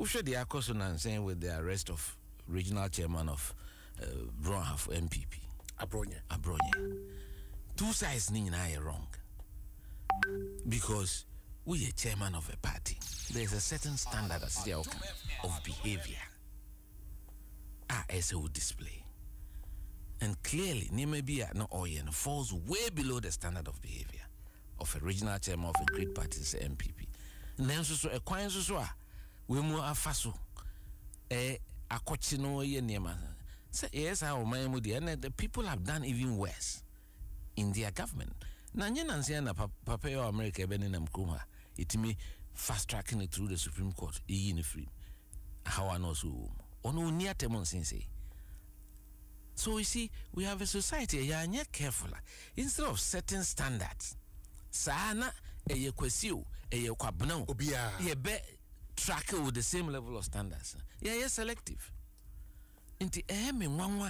should the consonant saying with the arrest of regional chairman of Bronhaf MPP. Abronye. Two sides are wrong. Because we are chairman of a party. There is a certain standard of behavior. As would display. And clearly, Nimebia no Oyen falls way below the standard of behavior of a regional chairman of a great party, MPP. And then so a coin so we more afaso a cochino ye nema. Say yes, our Mayamudi, and the people have done even worse in their government. Nanya Nansiana Papeo America Beninam Kuma, it me fast tracking it through the Supreme Court, in free. How I know so. Ono near Temon Sensei. So you see, we have a society, you are not careful. Instead of setting standards, Sana, a yekwesiu, a yekwabno, ye be track with the same level of standards. Yeah, selective. Inti ehemi mwanwa